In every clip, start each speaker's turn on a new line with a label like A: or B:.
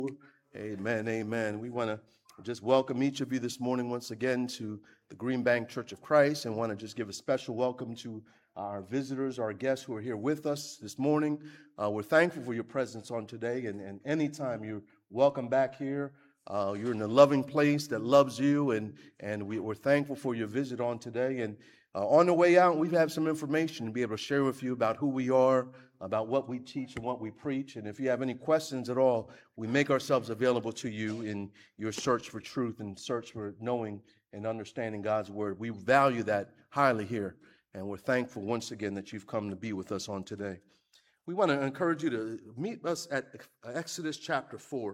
A: Amen, amen. We want to just welcome each of you this morning once again to the Green Bank Church of Christ, and want to just give a special welcome to our visitors, our guests who are here with us this morning. We're thankful for your presence on today, and anytime you're welcome back here. You're in a loving place that loves you, and we're thankful for your visit on today. And on the way out, we have some information to be able to share with you about who we are, about what we teach and what we preach. And if you have any questions at all, we make ourselves available to you in your search for truth and search for knowing and understanding God's word. We value that highly here, and we're thankful once again that you've come to be with us on today. We want to encourage you to meet us at Exodus chapter 4.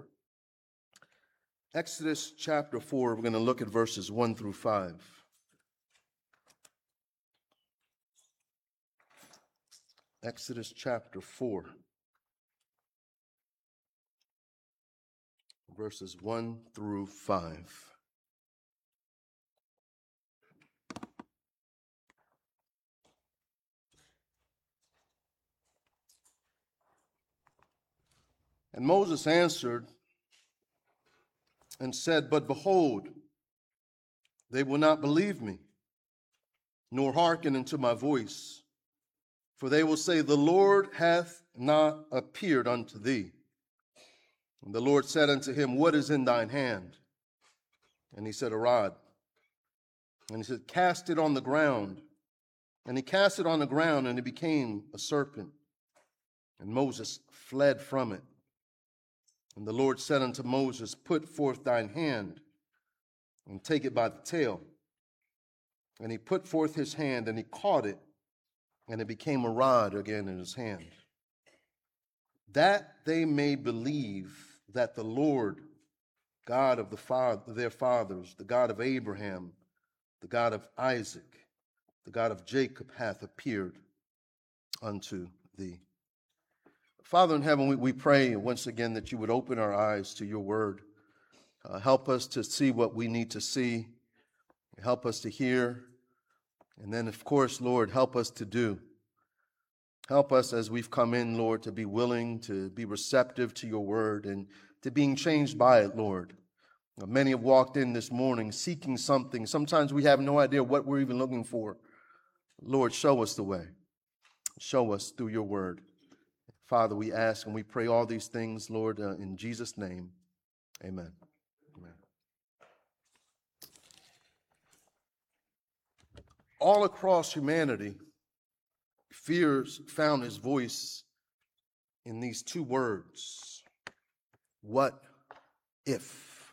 A: Exodus chapter 4, we're going to look at verses 1 through 5. Exodus chapter 4, verses 1 through 5. And Moses answered and said, "But behold, they will not believe me, nor hearken unto my voice. For they will say, The Lord hath not appeared unto thee. And the Lord said unto him, What is in thine hand? And he said, A rod. And he said, Cast it on the ground. And he cast it on the ground, and it became a serpent. And Moses fled from it. And the Lord said unto Moses, Put forth thine hand, and take it by the tail. And he put forth his hand, and he caught it, and it became a rod again in his hand, that they may believe that the Lord, God of their fathers, the God of Abraham, the God of Isaac, the God of Jacob, hath appeared unto thee. Father in heaven, we pray once again that you would open our eyes to your word. Help us to see what we need to see. Help us to hear. And then, of course, Lord, help us to do. Help us as we've come in, Lord, to be willing, to be receptive to your word and to being changed by it, Lord. Many have walked in this morning seeking something. Sometimes we have no idea what we're even looking for. Lord, show us the way. Show us through your word. Father, we ask and we pray all these things, Lord, in Jesus' name. Amen. Amen. All across humanity, fear found his voice in these two words. What if?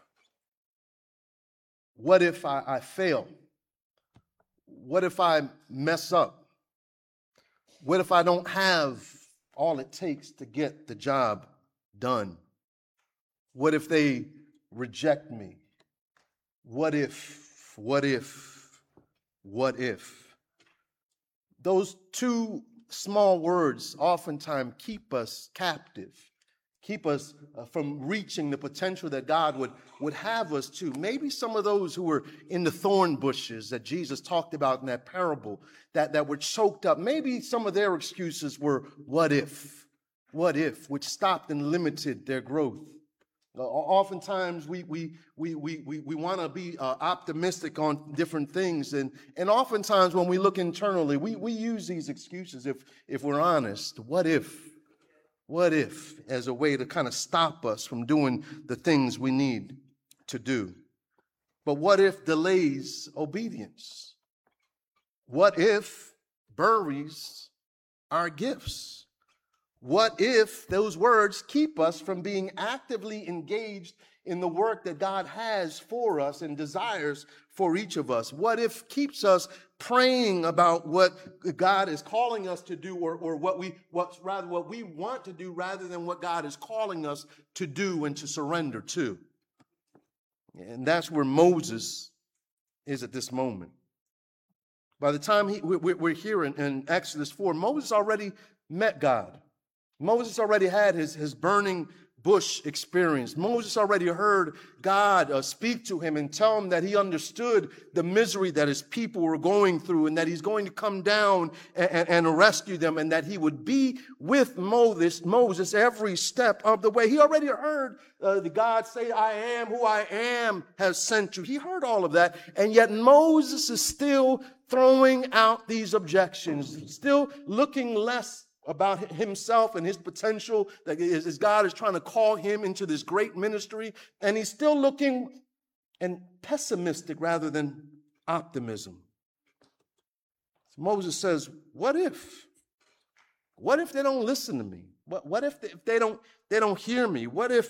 A: What if I fail? What if I mess up? What if I don't have all it takes to get the job done? What if they reject me? What if? What if? What if? Those two small words oftentimes keep us captive, keep us from reaching the potential that God would have us to. Maybe some of those who were in the thorn bushes that Jesus talked about in that parable that were choked up, maybe some of their excuses were, what if, which stopped and limited their growth. Oftentimes we want to be optimistic on different things, and oftentimes when we look internally, we use these excuses if we're honest. What if, as a way to kind of stop us from doing the things we need to do. But what if delays obedience? What if buries our gifts? What if those words keep us from being actively engaged in the work that God has for us and desires for each of us? What if keeps us praying about what God is calling us to do, or what we want to do rather than what God is calling us to do and to surrender to? And that's where Moses is at this moment. By the time we're here in Exodus 4, Moses already met God. Moses already had his burning bush experience. Moses already heard God speak to him and tell him that he understood the misery that his people were going through and that he's going to come down and rescue them and that he would be with Moses every step of the way. He already heard the God say, I am who I am has sent you. He heard all of that. And yet Moses is still throwing out these objections, still looking less about himself and his potential, that as God is trying to call him into this great ministry, and he's still looking and pessimistic rather than optimism. So Moses says, what if? What if they don't listen to me? What if they don't hear me? What if?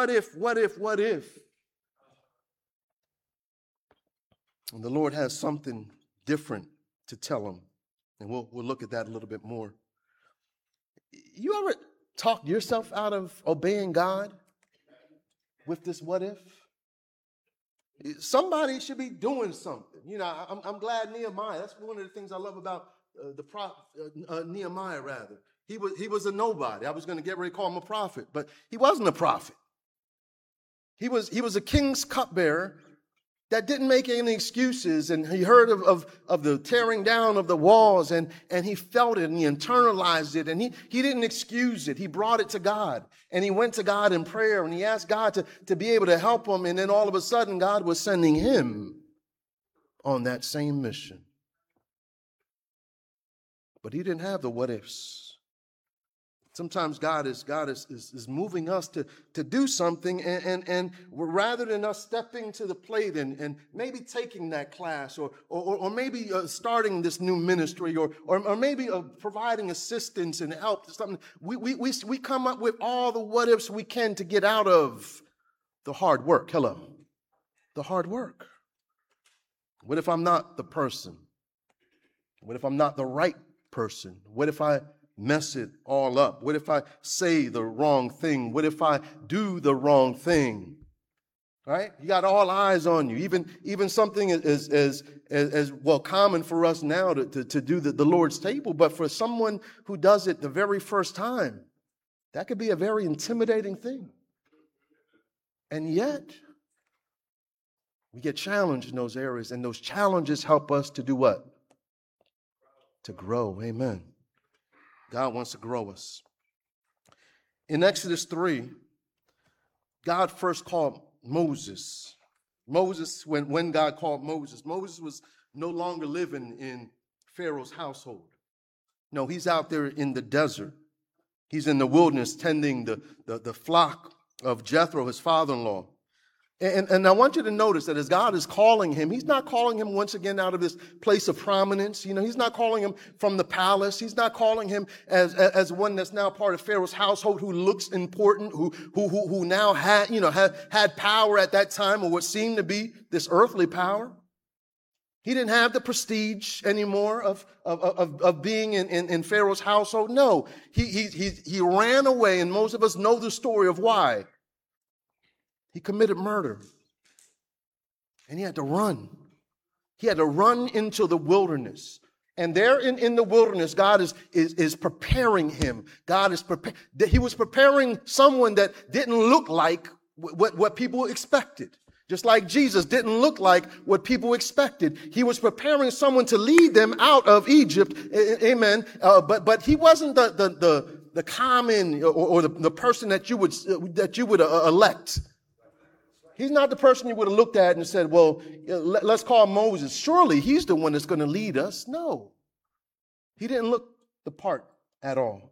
A: And the Lord has something different to tell him, and we'll look at that a little bit more. You ever talk yourself out of obeying God with this what if? Somebody should be doing something. You know, I'm glad Nehemiah, that's one of the things I love about the prophet, Nehemiah rather. He was a nobody. I was going to get ready to call him a prophet, but he wasn't a prophet. He was a king's cupbearer that didn't make any excuses, and he heard of the tearing down of the walls, and he felt it, and he internalized it, and he didn't excuse it. He brought it to God, and he went to God in prayer, and he asked God to be able to help him, and then all of a sudden, God was sending him on that same mission. But he didn't have the what-ifs. Sometimes God is moving us to do something, and rather than us stepping to the plate and maybe taking that class or maybe starting this new ministry or maybe providing assistance and help to something, we come up with all the what ifs we can to get out of the hard work. Hello, the hard work. What if I'm not the person? What if I'm not the right person? What if I mess it all up? What if I say the wrong thing? What if I do the wrong thing? Right? You got all eyes on you. Even something as well common for us now to do the Lord's table, but for someone who does it the very first time, that could be a very intimidating thing. And yet, we get challenged in those areas, and those challenges help us to do what? To grow. Amen. God wants to grow us. In Exodus 3, God first called Moses. When God called Moses was no longer living in Pharaoh's household. No, he's out there in the desert. He's in the wilderness tending the flock of Jethro, his father-in-law. And I want you to notice that as God is calling him, he's not calling him once again out of this place of prominence. You know, he's not calling him from the palace. He's not calling him as one that's now part of Pharaoh's household who looks important, who now had power at that time, or what seemed to be this earthly power. He didn't have the prestige anymore of being in Pharaoh's household. No, he ran away, and most of us know the story of why. He committed murder, and he had to run. He had to run into the wilderness. And there in the wilderness, God is preparing him. He was preparing someone that didn't look like what people expected. Just like Jesus didn't look like what people expected. He was preparing someone to lead them out of Egypt. Amen. But he wasn't the common or the person that you would elect. He's not the person you would have looked at and said, well, let's call Moses. Surely he's the one that's going to lead us. No, he didn't look the part at all.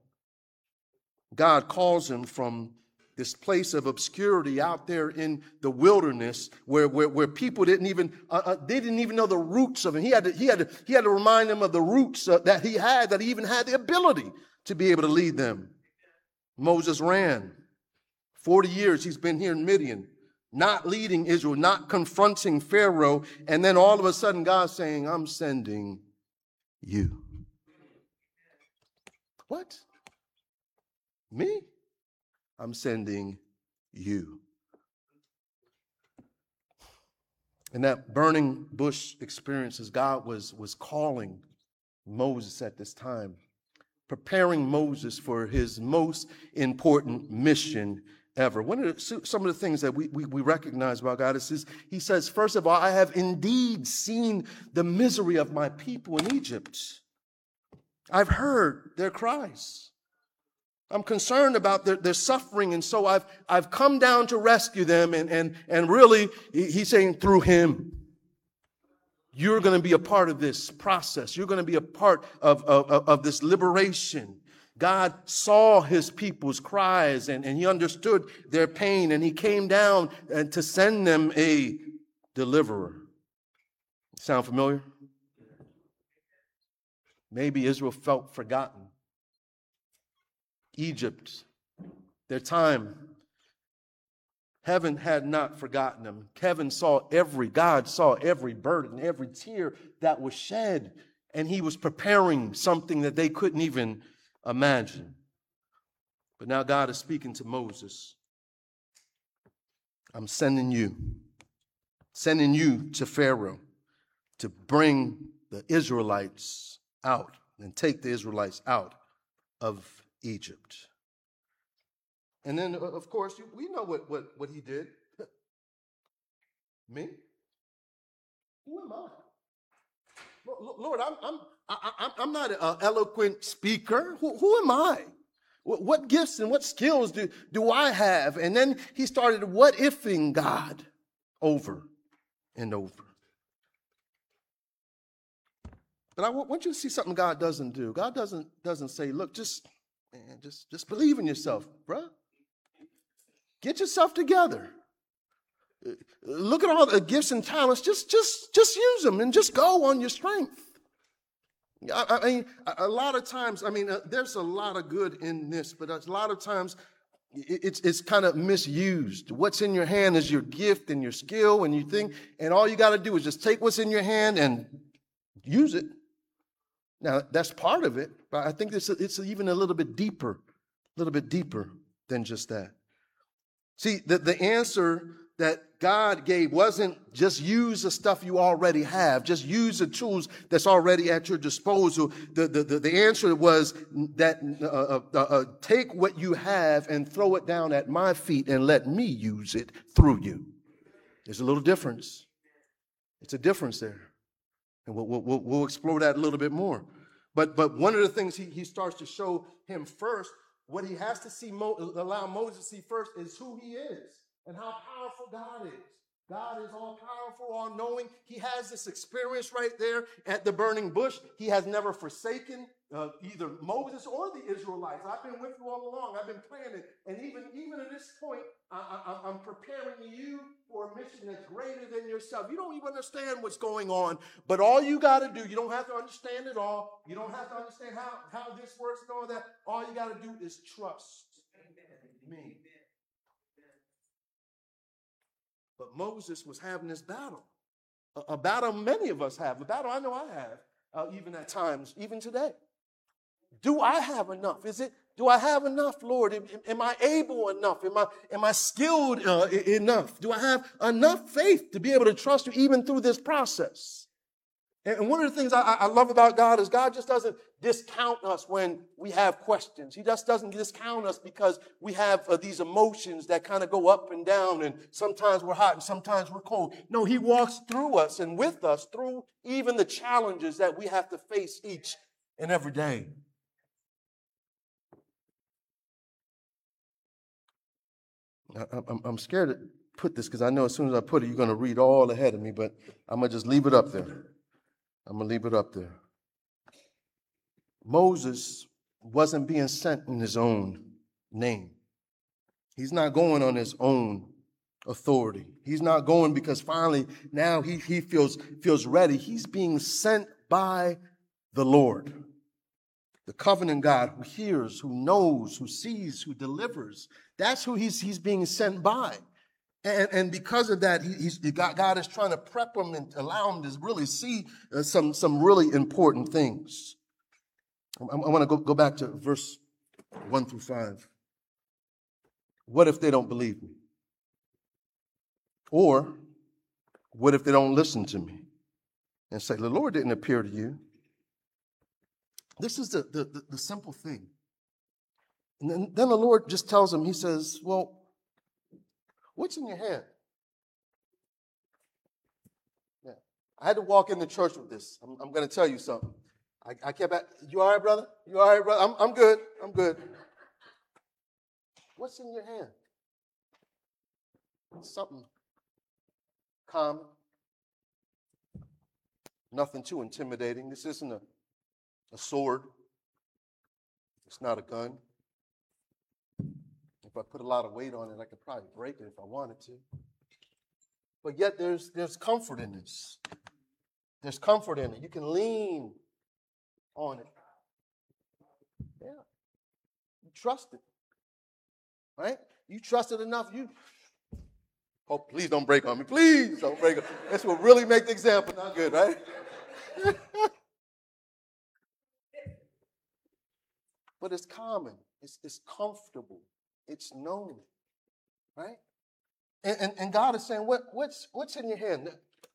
A: God calls him from this place of obscurity out there in the wilderness where people didn't even know the roots of him. He had to remind them of the roots that he even had the ability to be able to lead them. Moses ran. 40 years he's been here in Midian, not leading Israel, not confronting Pharaoh. And then all of a sudden, God's saying, I'm sending you. What? Me? I'm sending you. And that burning bush experience, as God was calling Moses at this time, preparing Moses for his most important mission, ever. Some of the things that we recognize about God is he says, first of all, I have indeed seen the misery of my people in Egypt. I've heard their cries. I'm concerned about their suffering, and so I've come down to rescue them, and really, he's saying through him, you're going to be a part of this process. You're going to be a part of this liberation. God saw his people's cries, and he understood their pain, and he came down to send them a deliverer. Sound familiar? Maybe Israel felt forgotten. Egypt, their time, heaven had not forgotten them. God saw every burden, every tear that was shed, and he was preparing something that they couldn't even imagine. But now God is speaking to Moses. I'm sending you to Pharaoh to bring the Israelites out and take the Israelites out of Egypt. And then, of course, we know what he did. Me? Who am I? Lord, I'm not an eloquent speaker. Who am I? What gifts and what skills do I have? And then he started what-ifing God over and over. But I want you to see something God doesn't do. God doesn't say, look, just believe in yourself, bruh. Get yourself together. Look at all the gifts and talents. Just use them and just go on your strength. I mean, a lot of times, there's a lot of good in this, but a lot of times it's kind of misused. What's in your hand is your gift and your skill, and you think, and all you got to do is just take what's in your hand and use it. Now, that's part of it, but I think it's even a little bit deeper than just that. See, the answer that God gave wasn't just use the stuff you already have, just use the tools that's already at your disposal. The answer was that take what you have and throw it down at my feet and let me use it through you. There's a little difference. It's a difference there. And we'll explore that a little bit more. But one of the things he starts to show him first, what he has to see, allow Moses to see first, is who he is and how powerful God is. God is all powerful, all knowing. He has this experience right there at the burning bush. He has never forsaken either Moses or the Israelites. I've been with you all along. I've been planning. And even at this point, I'm preparing you for a mission that's greater than yourself. You don't even understand what's going on, but all you got to do, you don't have to understand it all. You don't have to understand how this works and all that. All you got to do is trust me. But Moses was having this battle, a battle many of us have, a battle I know I have, even at times, even today. Do I have enough? Do I have enough, Lord? Am I able enough? Am I skilled enough? Do I have enough faith to be able to trust you even through this process? And one of the things I love about God is God just doesn't discount us when we have questions. He just doesn't discount us because we have these emotions that kind of go up and down, and sometimes we're hot and sometimes we're cold. No, he walks through us and with us through even the challenges that we have to face each and every day. I'm scared to put this because I know as soon as I put it, you're going to read all ahead of me, but I'm going to just leave it up there. Moses wasn't being sent in his own name. He's not going on his own authority. He's not going because finally now he feels ready. He's being sent by the Lord, the covenant God who hears, who knows, who sees, who delivers. That's who he's being sent by. And because of that, God is trying to prep him and allow him to really see some really important things. I want to go back to verse 1 through 5. What if they don't believe me? Or what if they don't listen to me and say, the Lord didn't appear to you? This is the simple thing. And then the Lord just tells him, he says, well, What's in your hand? Yeah. I had to walk into church with this. I'm going to tell you something. I kept at, you all right, brother? You all right, brother? I'm good. I'm good. What's in your hand? Something common. Nothing too intimidating. This isn't a sword. It's not a gun. If I put a lot of weight on it, I could probably break it if I wanted to. But yet there's comfort in this. There's comfort in it. You can lean on it. Yeah. You trust it. Right? You trust it enough. Oh, please don't break on me. Please don't break on me. This will really make the example not good, right? But it's common. It's comfortable. It's known. Right? And God is saying, what's in your hand?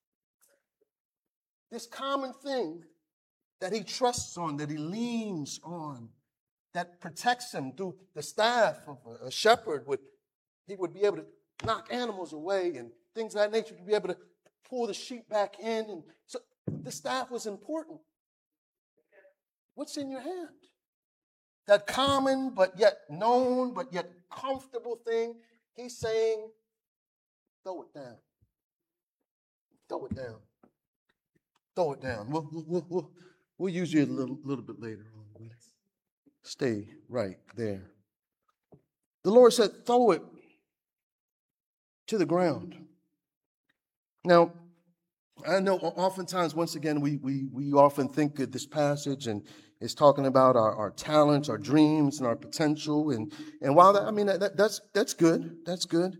A: This common thing that he trusts on, that he leans on, that protects him through the staff of a shepherd. He would be able to knock animals away and things of that nature, to be able to pull the sheep back in. And so the staff was important. What's in your hand? That common but yet known but yet comfortable thing, he's saying, throw it down. Throw it down. Throw it down. We'll use you a little bit later on. Stay right there. The Lord said, throw it to the ground. Now, I know oftentimes, once again, we often think that this passage and is talking about our talents, our dreams, and our potential. And while that, I mean, that's good. That's good.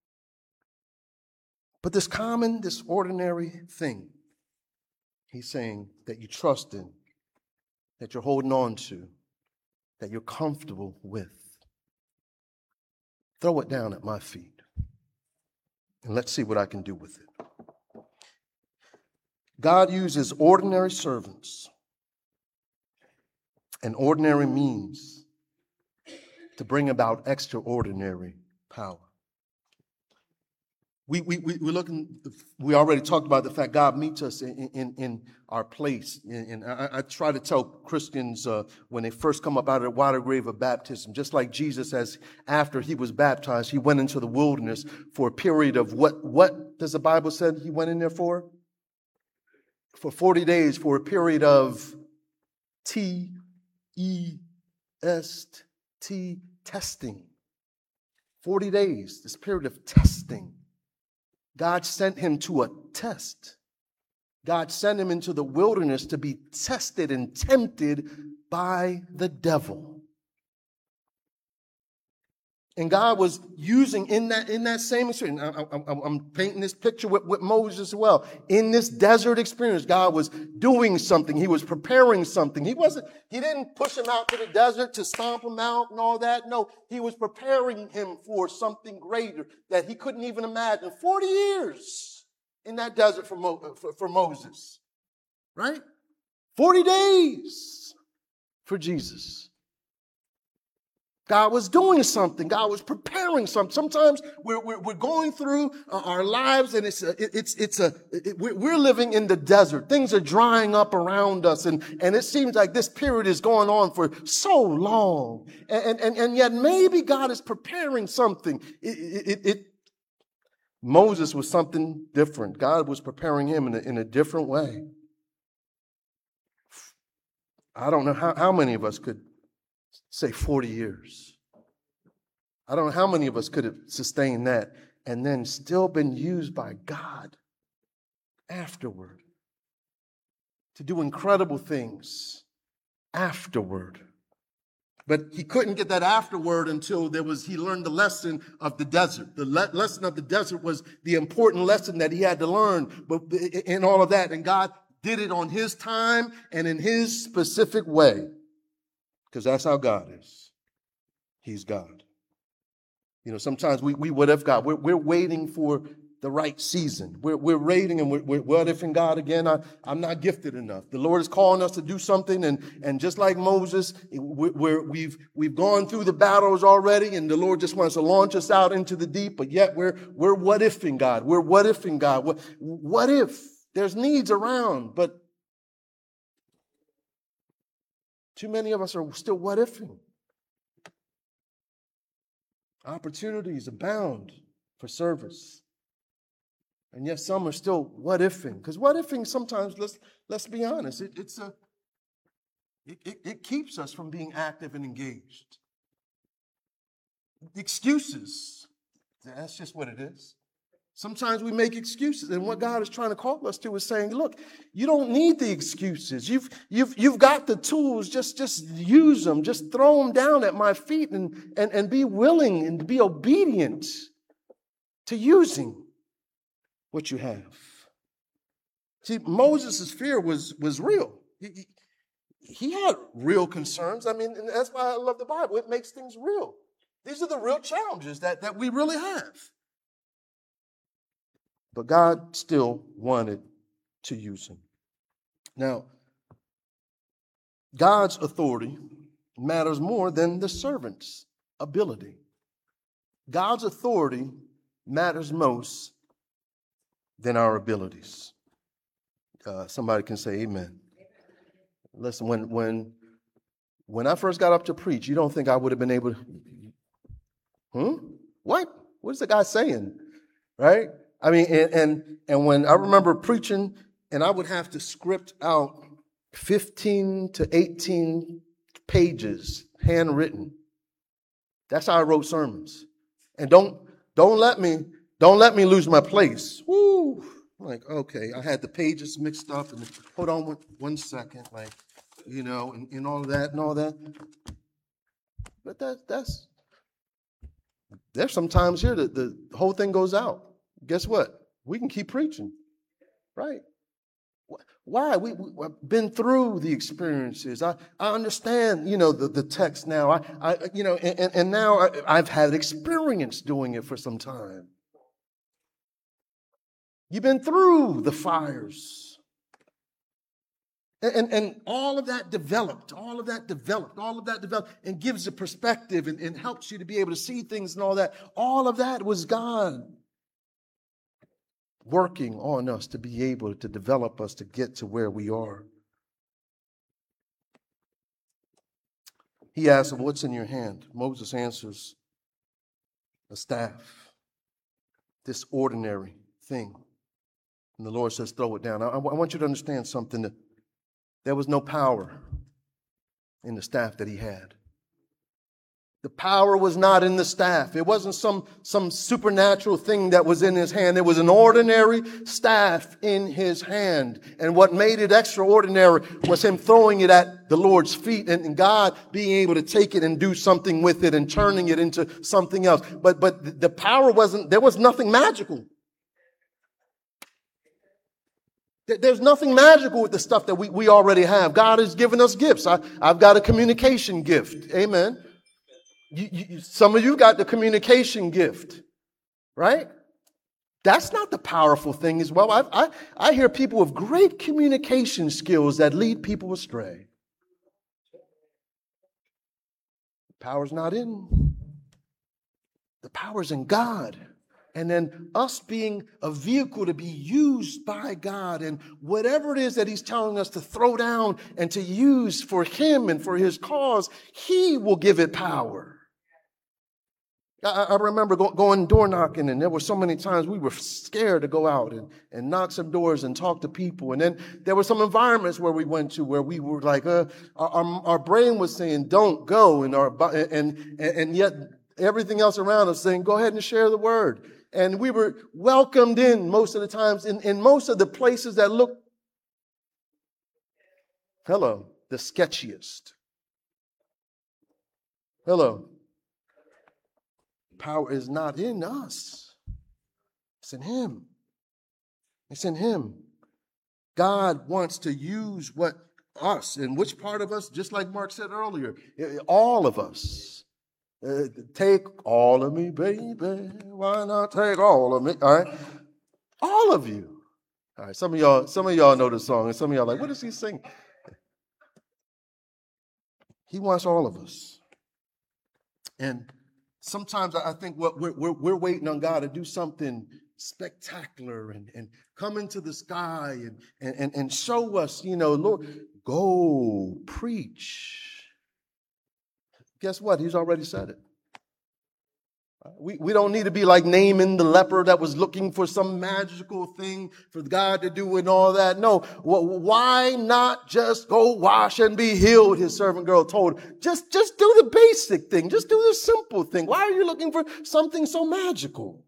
A: But this common, this ordinary thing, he's saying that you trust in, that you're holding on to, that you're comfortable with. Throw it down at my feet. And let's see what I can do with it. God uses ordinary servants and ordinary means to bring about extraordinary power. We already talked about the fact God meets us in our place. And I try to tell Christians when they first come up out of the water grave of baptism, just like Jesus, after he was baptized, he went into the wilderness for a period of what does the Bible say he went in there for? For 40 days, for a period of TEST, testing. 40 days, this period of testing. God sent him to a test. God sent him into the wilderness to be tested and tempted by the devil. And God was using in that same experience. I'm painting this picture with Moses as well. In this desert experience, God was doing something. He was preparing something. He didn't push him out to the desert to stomp him out and all that. No, he was preparing him for something greater that he couldn't even imagine. 40 years in that desert for Moses, right? 40 days for Jesus. God was doing something. God was preparing something. Sometimes we're going through our lives, and we're living in the desert. Things are drying up around us, and it seems like this period is going on for so long, and yet maybe God is preparing something. Moses was something different. God was preparing him in a different way. I don't know how many of us could say 40 years. I don't know how many of us could have sustained that and then still been used by God afterward to do incredible things afterward. But he couldn't get that afterward until he learned the lesson of the desert. The lesson of the desert was the important lesson that he had to learn in all of that. And God did it on his time and in his specific way. Because that's how God is. He's God. You know, sometimes we what if God? We're waiting for the right season. We're rating and we're what ifing God again. I'm not gifted enough. The Lord is calling us to do something, and just like Moses, we've gone through the battles already, and the Lord just wants to launch us out into the deep. But yet we're what ifing God. We're what ifing God. What if there's needs around, but too many of us are still what ifing. Opportunities abound for service. And yet some are still what ifing. Because what ifing sometimes, let's be honest, it keeps us from being active and engaged. Excuses, that's just what it is. Sometimes we make excuses, and what God is trying to call us to is saying, look, you don't need the excuses. You've got the tools, just use them, just throw them down at my feet and be willing and be obedient to using what you have. See, Moses' fear was real. He had real concerns. I mean, and that's why I love the Bible. It makes things real. These are the real challenges that we really have. But God still wanted to use him. Now, God's authority matters more than the servant's ability. God's authority matters most than our abilities. Somebody can say amen. Listen, when I first got up to preach, you don't think I would have been able to, What? What is the guy saying? Right? I mean, and when I remember preaching, and I would have to script out 15 to 18 pages, handwritten. That's how I wrote sermons. And don't let me lose my place. Woo! Like, okay, I had the pages mixed up, and hold on one second, like, and all of that and all that. But there's some times here that the whole thing goes out. Guess what? We can keep preaching, right? Why? We've been through the experiences. I understand, the text now. And now I've had experience doing it for some time. You've been through the fires. And all of that developed, and gives a perspective and helps you to be able to see things and all that. All of that was God working on us to be able to develop us to get to where we are. He asks, what's in your hand? Moses answers, a staff, this ordinary thing. And the Lord says, throw it down. I want you to understand something, that there was no power in the staff that he had. The power was not in the staff. It wasn't some supernatural thing that was in his hand. It was an ordinary staff in his hand. And what made it extraordinary was him throwing it at the Lord's feet and God being able to take it and do something with it and turning it into something else. But the power there was nothing magical. There's nothing magical with the stuff that we already have. God has given us gifts. I've got a communication gift. Amen. Some of you got the communication gift, right? That's not the powerful thing as well. I hear people with great communication skills that lead people astray. The power's not in. The power's in God. And then us being a vehicle to be used by God, and whatever it is that he's telling us to throw down and to use for him and for his cause, he will give it power. I remember going door knocking, and there were so many times we were scared to go out and knock some doors and talk to people. And then there were some environments where we went to where we were like, our brain was saying, don't go. And yet everything else around us saying, go ahead and share the word. And we were welcomed in most of the times in most of the places that look, the sketchiest. Power is not in us. It's in him. It's in him. God wants to use us, and which part of us, just like Mark said earlier, all of us. Take all of me, baby. Why not take all of me? All right. All of you. All right, some of y'all know the song, and some of y'all are like, what does he sing? He wants all of us. And sometimes I think what we're waiting on God to do something spectacular and come into the sky and show us, Lord, go preach. Guess what? He's already said it. We don't need to be like Naaman the leper that was looking for some magical thing for God to do and all that. No, why not just go wash and be healed? His servant girl told him. Just do the basic thing. Just do the simple thing. Why are you looking for something so magical?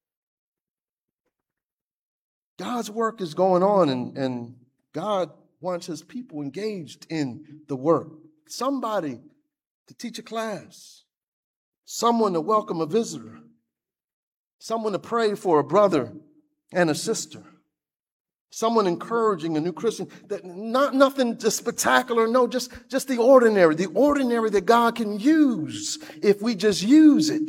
A: God's work is going on, and God wants his people engaged in the work. Somebody to teach a class. Someone to welcome a visitor. Someone to pray for a brother and a sister. Someone encouraging a new Christian. Nothing just spectacular, no, just the ordinary that God can use if we just use it.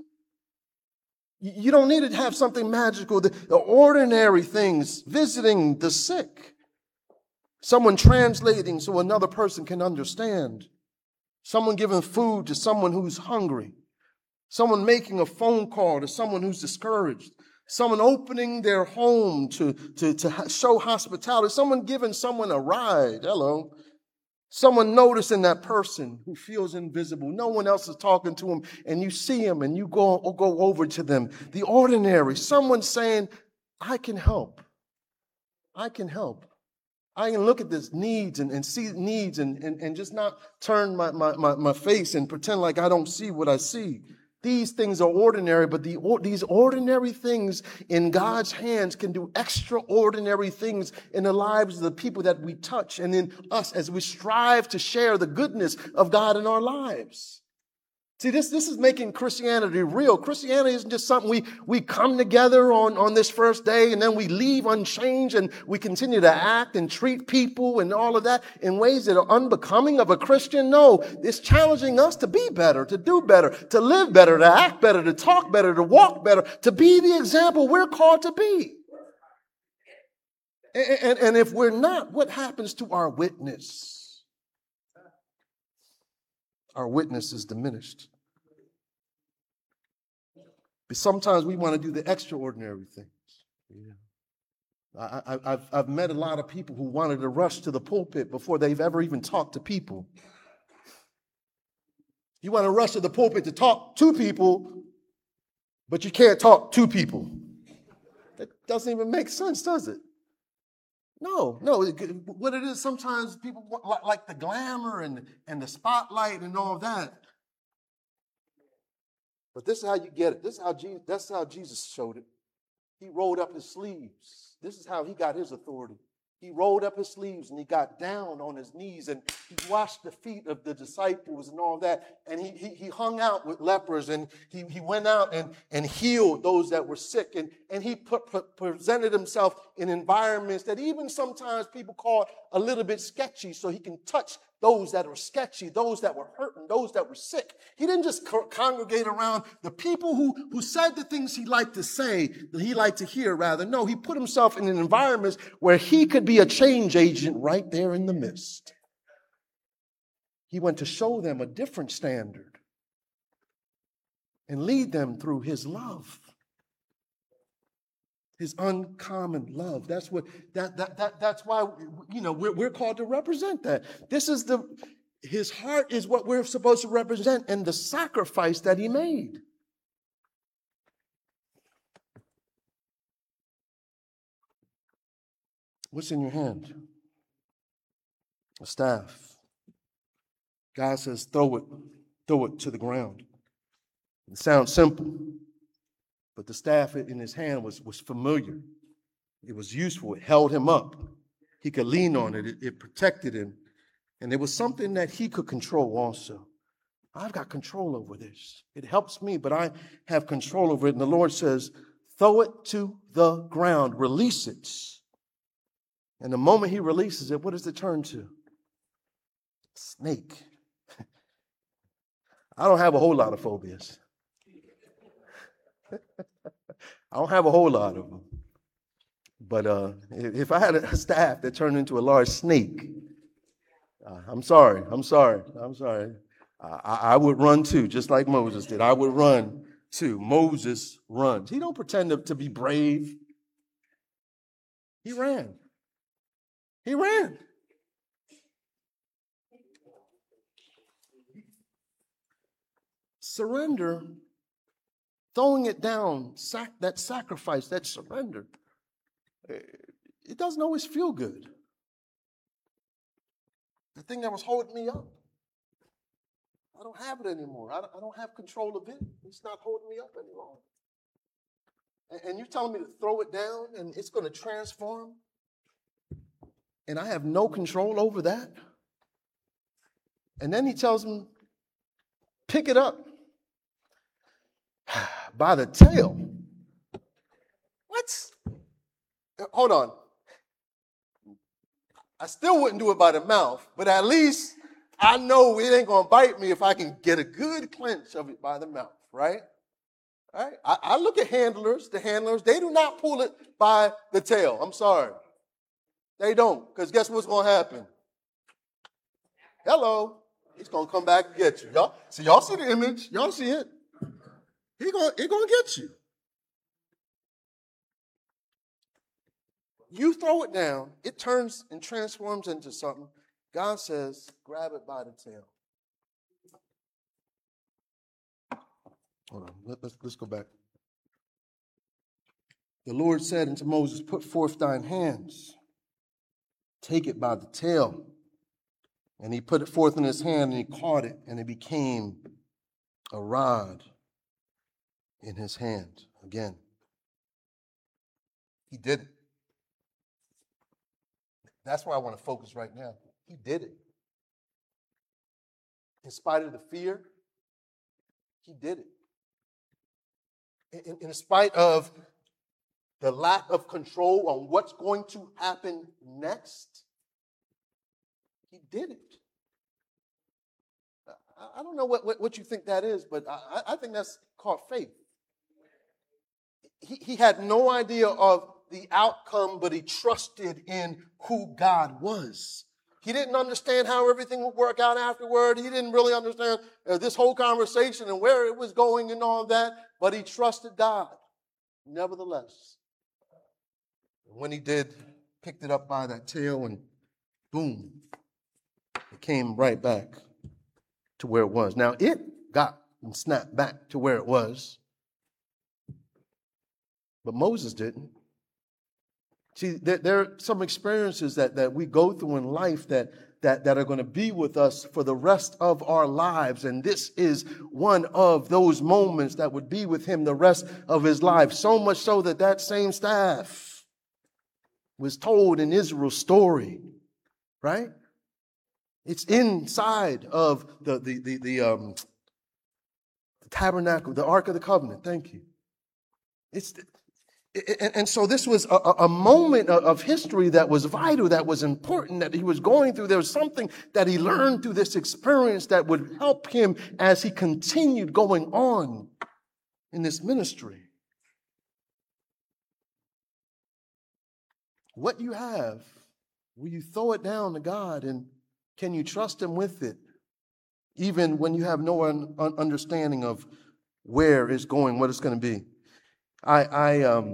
A: You don't need to have something magical. The ordinary things, visiting the sick. Someone translating so another person can understand. Someone giving food to someone who's hungry. Someone making a phone call to someone who's discouraged. Someone opening their home to show hospitality. Someone giving someone a ride. Hello. Someone noticing that person who feels invisible. No one else is talking to him, and you see him and you go over to them. The ordinary. Someone saying, I can help. I can help. I can look at this needs and see needs and just not turn my face and pretend like I don't see what I see. These things are ordinary, but these ordinary things in God's hands can do extraordinary things in the lives of the people that we touch and in us as we strive to share the goodness of God in our lives. See, this is making Christianity real. Christianity isn't just something we come together on this first day and then we leave unchanged and we continue to act and treat people and all of that in ways that are unbecoming of a Christian. No, it's challenging us to be better, to do better, to live better, to act better, to talk better, to walk better, to be the example we're called to be. And if we're not, what happens to our witness? Our witness is diminished. But sometimes we want to do the extraordinary things. Yeah. I've met a lot of people who wanted to rush to the pulpit before they've ever even talked to people. You want to rush to the pulpit to talk to people, but you can't talk to people. That doesn't even make sense, does it? No. What it is, sometimes people like the glamour and the spotlight and all that. But this is how you get it. That's how Jesus showed it. He rolled up his sleeves. This is how he got his authority. He rolled up his sleeves and he got down on his knees and he washed the feet of the disciples and all that. And he hung out with lepers and he went out and healed those that were sick. And he presented himself in environments that even sometimes people call a little bit sketchy, so he can touch those that were sketchy, those that were hurting, those that were sick. He didn't just congregate around the people who said the things he liked to say, that he liked to hear rather. No, he put himself in an environment where he could be a change agent right there in the midst. He went to show them a different standard and lead them through his love. His uncommon love. That's what that's why we're called to represent that. His heart is what we're supposed to represent and the sacrifice that he made. What's in your hand? A staff. God says, throw it to the ground. It sounds simple. But the staff in his hand was familiar. It was useful. It held him up. He could lean on it. It protected him. And it was something that he could control also. I've got control over this. It helps me, but I have control over it. And the Lord says, throw it to the ground. Release it. And the moment he releases it, what does it turn to? Snake. I don't have a whole lot of phobias. I don't have a whole lot of them. But if I had a staff that turned into a large snake, I'm sorry. I would run too, just like Moses did. I would run too. Moses runs. He don't pretend to be brave. He ran. He ran. Surrender, throwing it down, that sacrifice, that surrender, it doesn't always feel good. The thing that was holding me up, I don't have it anymore. I don't have control of it. It's not holding me up anymore. And you're telling me to throw it down and it's going to transform? And I have no control over that? And then he tells me, pick it up by the tail. What? Hold on. I still wouldn't do it by the mouth, but at least I know it ain't going to bite me if I can get a good clench of it by the mouth, right? Right? I look at the handlers, they do not pull it by the tail. I'm sorry. They don't, because guess what's going to happen? Hello. He's going to come back and get you. Y'all see the image. Y'all see it. He's going to get you. You throw it down, it turns and transforms into something. God says, grab it by the tail. Hold on, let's go back. The Lord said unto Moses, put forth thine hands, take it by the tail. And he put it forth in his hand, and he caught it, and it became a rod in his hand. Again, he did it. That's where I want to focus right now. He did it. In spite of the fear, he did it. In spite of the lack of control on what's going to happen next, he did it. I don't know what you think that is, but I think that's called faith. He had no idea of the outcome, but he trusted in who God was. He didn't understand how everything would work out afterward. He didn't really understand this whole conversation and where it was going and all that, but he trusted God. Nevertheless, when he did, picked it up by that tail and boom, it came right back to where it was. Now, it got and snapped back to where it was, but Moses didn't. See, there are some experiences that we go through in life that are going to be with us for the rest of our lives. And this is one of those moments that would be with him the rest of his life. So much so that same staff was told in Israel's story, right? It's inside of the tabernacle, the Ark of the Covenant. Thank you. And so this was a moment of history that was vital, that was important, that he was going through. There was something that he learned through this experience that would help him as he continued going on in this ministry. What you have, will you throw it down to God, and can you trust him with it, even when you have no understanding of where it's going, what it's going to be? I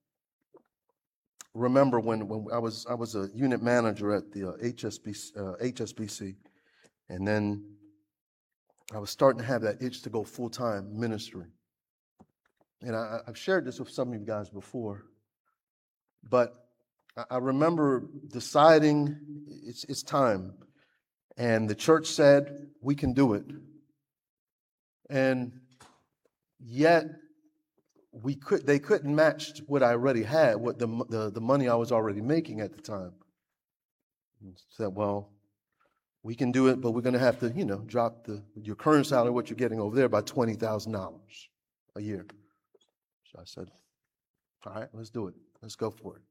A: remember when I was a unit manager at the HSBC, and then I was starting to have that itch to go full-time ministry. And I've shared this with some of you guys before, but I remember deciding it's time, and the church said we can do it, and yet they couldn't match what I already had, what the money I was already making at the time. And said, well, we can do it, but we're going to have to, drop your current salary, what you're getting over there, by $20,000 a year. So I said, all right, let's do it. Let's go for it.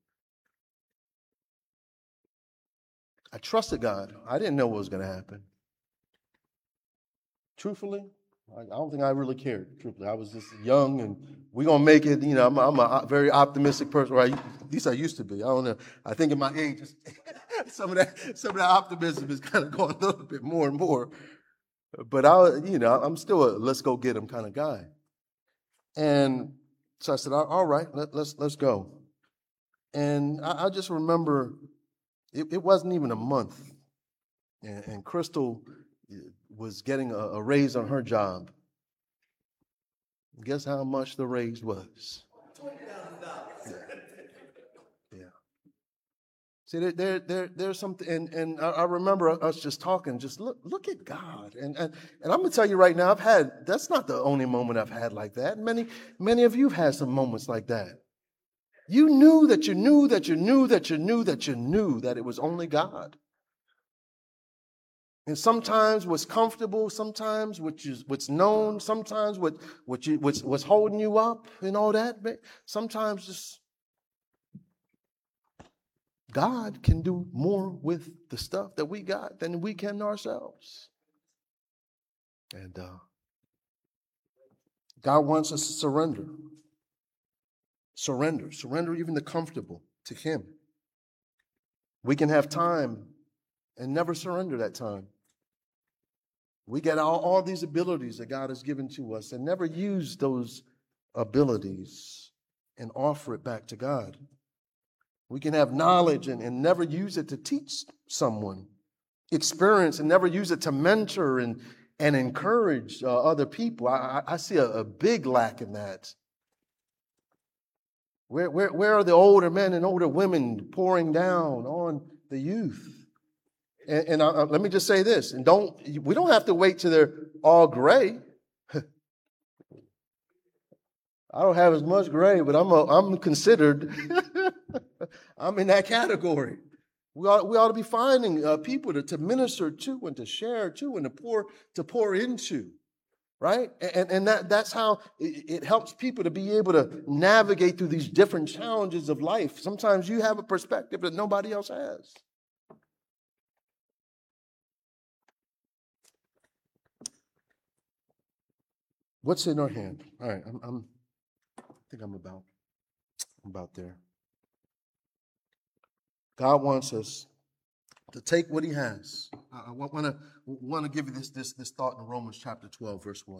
A: I trusted God. I didn't know what was going to happen. Truthfully, I don't think I really cared, truthfully. I was just young, and we're going to make it. I'm a very optimistic person, right? At least I used to be. I don't know. I think in my age, some of that optimism is kind of going a little bit more and more. But I'm still a let's go get him kind of guy. And so I said, all right, let's go. And I just remember it wasn't even a month, and Crystal was getting a raise on her job. Guess how much the raise was? Yeah. See, there's something, and I remember us just talking. Just look at God, and I'm gonna tell you right now, that's not the only moment I've had like that. Many of you've had some moments like that. You knew that you knew that you knew that you knew that you knew that it was only God. And sometimes what's comfortable, sometimes what's known, sometimes what's holding you up and all that. Sometimes just God can do more with the stuff that we got than we can ourselves. And God wants us to surrender. Surrender even the comfortable to Him. We can have time and never surrender that time. We get all these abilities that God has given to us and never use those abilities and offer it back to God. We can have knowledge and never use it to teach someone, experience and never use it to mentor and encourage other people. I see a big lack in that. Where are the older men and older women pouring down on the youth? And let me just say this, and we don't have to wait till they're all gray. I don't have as much gray, but I'm considered. I'm in that category. We ought to be finding people to minister to and to share to and to pour into, right? And that's how it helps people to be able to navigate through these different challenges of life. Sometimes you have a perspective that nobody else has. What's in our hand? All right, I think I'm about there. God wants us to take what He has. I want to give you this thought in Romans chapter 12, verse 1.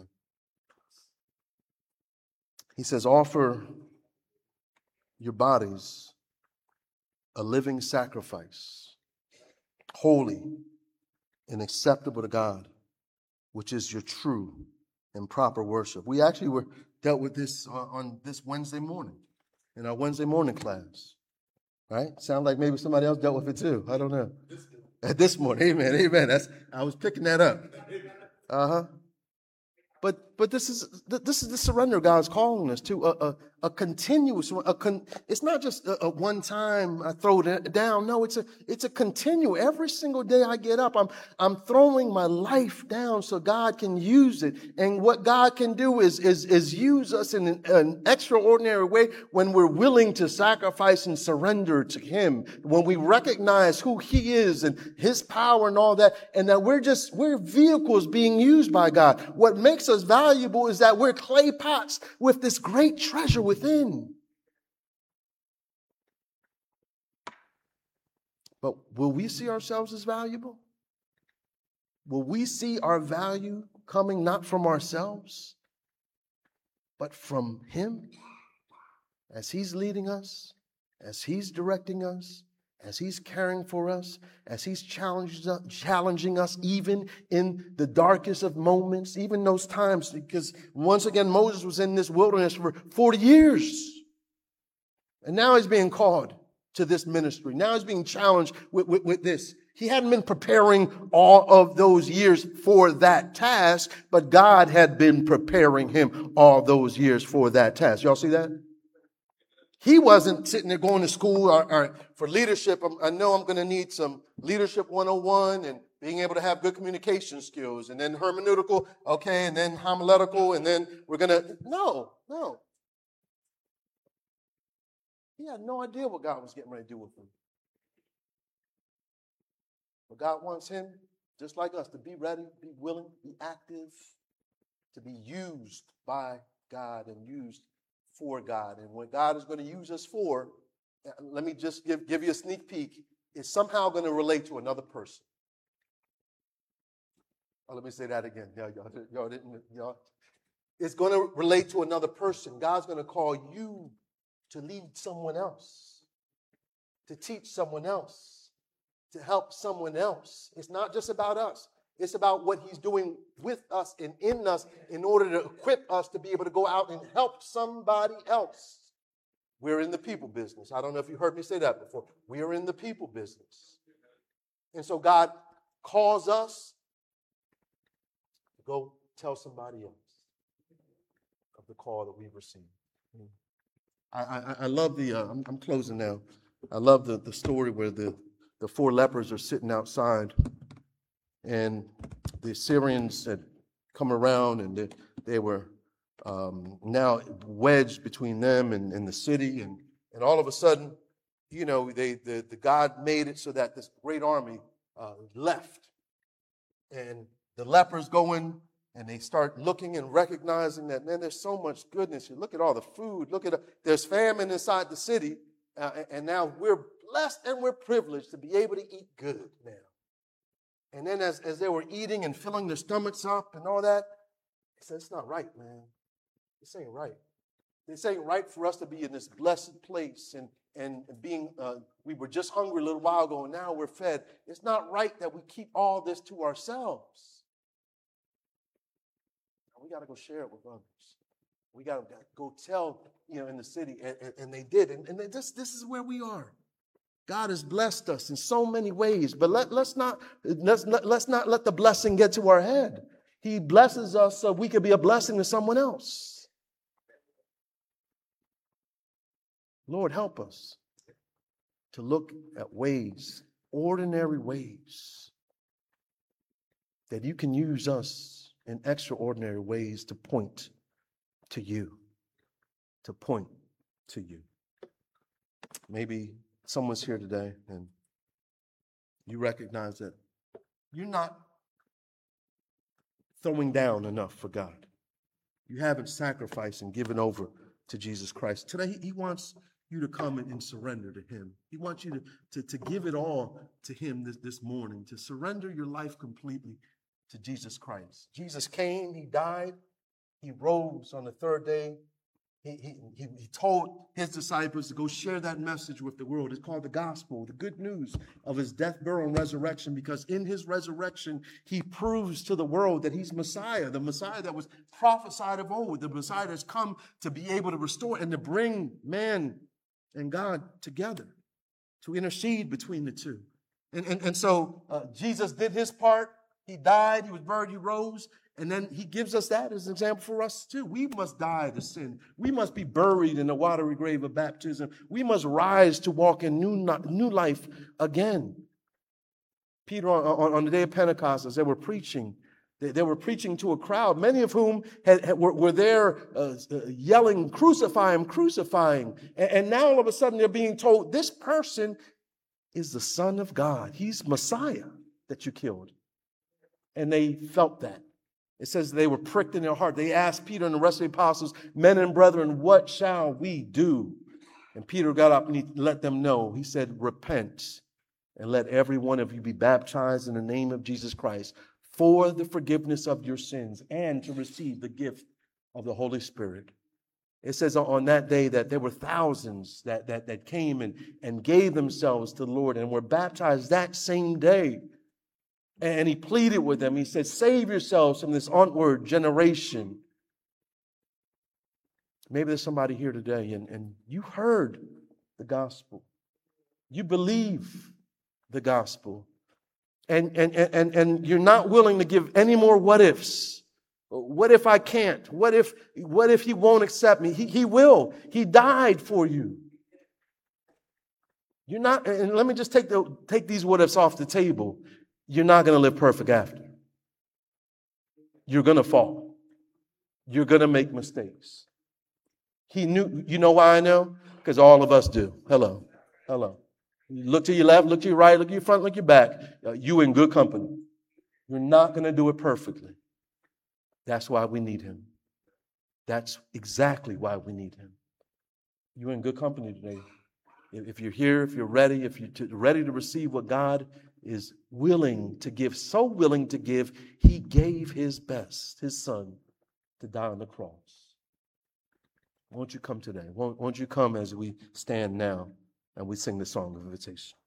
A: He says, offer your bodies a living sacrifice, holy and acceptable to God, which is your true and proper worship. We actually dealt with this on this Wednesday morning in our Wednesday morning class, right? Sound like maybe somebody else dealt with it too. I don't know. This morning, amen. I was picking that up. But this is the surrender God's calling us to, a continuous. It's not just a one time I throw it down. No, it's a continual. Every single day I get up, I'm throwing my life down so God can use it. And what God can do is use us in an extraordinary way when we're willing to sacrifice and surrender to Him. When we recognize who He is and His power and all that, and that we're vehicles being used by God. What makes us valuable is that we're clay pots with this great treasure within. But will we see ourselves as valuable? Will we see our value coming not from ourselves, but from Him? As He's leading us, as He's directing us, as He's caring for us, as He's challenging us even in the darkest of moments, even those times, because once again, Moses was in this wilderness for 40 years. And now he's being called to this ministry. Now he's being challenged with this. He hadn't been preparing all of those years for that task, but God had been preparing him all those years for that task. Y'all see that? He wasn't sitting there going to school or for leadership. I know I'm going to need some leadership 101 and being able to have good communication skills and then hermeneutical, okay, and then homiletical, and then we're going to, no. He had no idea what God was getting ready to do with him. But God wants him, just like us, to be ready, be willing, be active, to be used by God and used for God. And what God is going to use us for, let me just give you a sneak peek, is somehow going to relate to another person. Oh, let me say that again. Y'all didn't. It's going to relate to another person. God's going to call you to lead someone else, to teach someone else, to help someone else. It's not just about us. It's about what he's doing with us and in us in order to equip us to be able to go out and help somebody else. We're in the people business. I don't know if you heard me say that before. We are in the people business. And so God calls us to go tell somebody else of the call that we've received. I love I'm closing now. I love the story where the 4 lepers are sitting outside, and the Assyrians had come around, and they were now wedged between them and the city, and all of a sudden, the God made it so that this great army left, and the lepers go in, and they start looking and recognizing that, man, there's so much goodness here. Look at all the food. There's famine inside the city, and now we're blessed and we're privileged to be able to eat good now. And then as they were eating and filling their stomachs up and all that, they said, it's not right, man. This ain't right. This ain't right for us to be in this blessed place and being, we were just hungry a little while ago and now we're fed. It's not right that we keep all this to ourselves. We got to go share it with others. We got to go tell, in the city. And they did. And this is where we are. God has blessed us in so many ways, but let's not let the blessing get to our head. He blesses us so we can be a blessing to someone else. Lord, help us to look at ways, ordinary ways, that you can use us in extraordinary ways to point to you, to point to you. Maybe someone's here today and you recognize that you're not throwing down enough for God. You haven't sacrificed and given over to Jesus Christ. Today, he wants you to come and surrender to him. He wants you to give it all to him this morning, to surrender your life completely to Jesus Christ. Jesus came, he died, he rose on the 3rd day. He told his disciples to go share that message with the world. It's called the gospel, the good news of his death, burial, and resurrection, because in his resurrection, he proves to the world that he's Messiah, the Messiah that was prophesied of old, the Messiah that's come to be able to restore and to bring man and God together, to intercede between the two. And so Jesus did his part. He died, he was buried, he rose, and then he gives us that as an example for us too. We must die to sin. We must be buried in the watery grave of baptism. We must rise to walk in new life again. Peter, on the day of Pentecost, as they were preaching, they were preaching to a crowd, many of whom were there yelling, crucify him, crucifying. And now all of a sudden they're being told, this person is the Son of God. He's Messiah that you killed. And they felt that. It says they were pricked in their heart. They asked Peter and the rest of the apostles, men and brethren, what shall we do? And Peter got up and he let them know. He said, repent and let every one of you be baptized in the name of Jesus Christ for the forgiveness of your sins and to receive the gift of the Holy Spirit. It says on that day that there were thousands that came and gave themselves to the Lord and were baptized that same day. And he pleaded with them. He said, save yourselves from this onward generation. Maybe there's somebody here today and you heard the gospel. You believe the gospel. And you're not willing to give any more what ifs. What if I can't? What if he won't accept me? He will. He died for you. You're not, and let me just take these what ifs off the table. You're not going to live perfect after. You're going to fall. You're going to make mistakes. He knew, you know why I know? Because all of us do. Hello. Look to your left, look to your right, look to your front, look to your back. You in good company. You're not going to do it perfectly. That's why we need him. That's exactly why we need him. You're in good company today. If you're here, if you're ready, if you're ready to receive what God is willing to give, so willing to give, he gave his best, his son, to die on the cross. Won't you come today? Won't you come as we stand now and we sing the song of invitation?